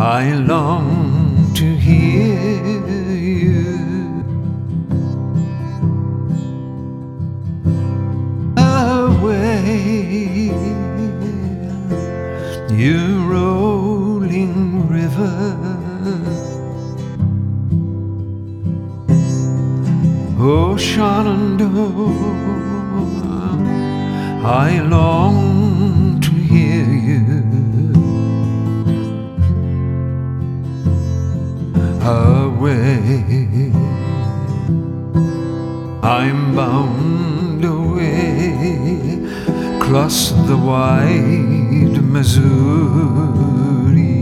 I long to hear you away, you rolling river, oh Shenandoah, I long to hear you away. I'm bound away across the wide Missouri.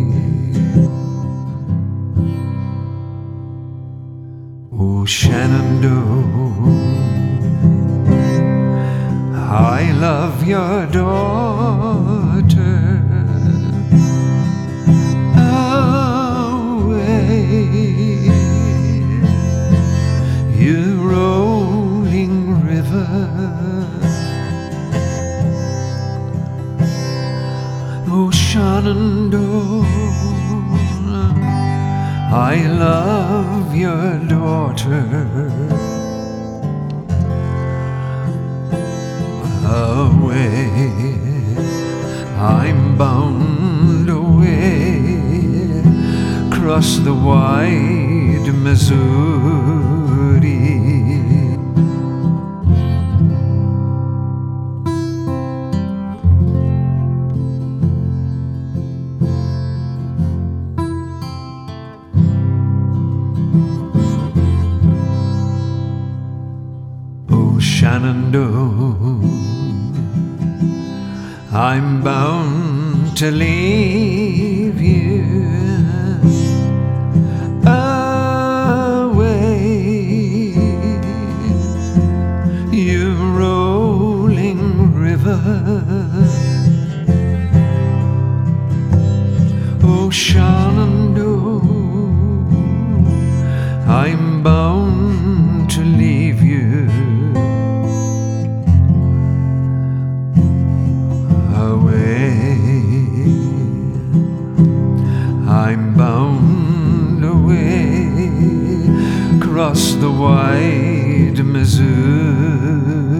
Oh Shenandoah, I love your daughter. You rolling river, oh Shenandoah, I love your daughter. Away, I'm bound away across the wide Missouri. Oh Shenandoah, I'm bound to leave you away, you rolling river, oh Shenandoah, I'm bound to leave you away. I'm bound away across the wide Missouri.